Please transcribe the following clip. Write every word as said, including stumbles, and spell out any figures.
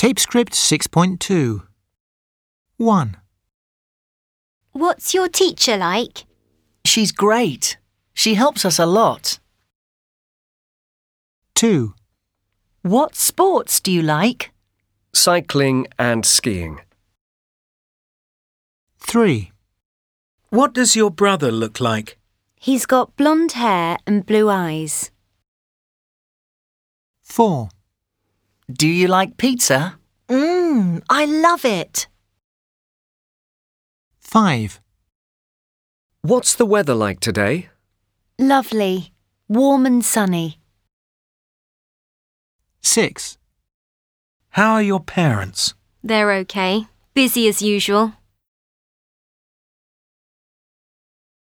Tape script six point two. one. What's your teacher like? She's great. She helps us a lot. two. What sports do you like? Cycling and skiing. three. What does your brother look like? He's got blonde hair and blue eyes. four. Do you like pizza? Mmm, I love it. five. What's the weather like today? Lovely, warm and sunny. six. How are your parents? They're okay. Busy as usual.